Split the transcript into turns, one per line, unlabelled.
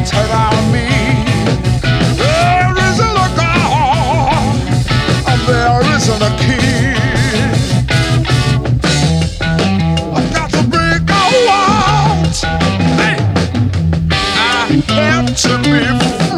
turn on me. There isn't a God, and there isn't a king. I've got to break out. Hey, I have to be free.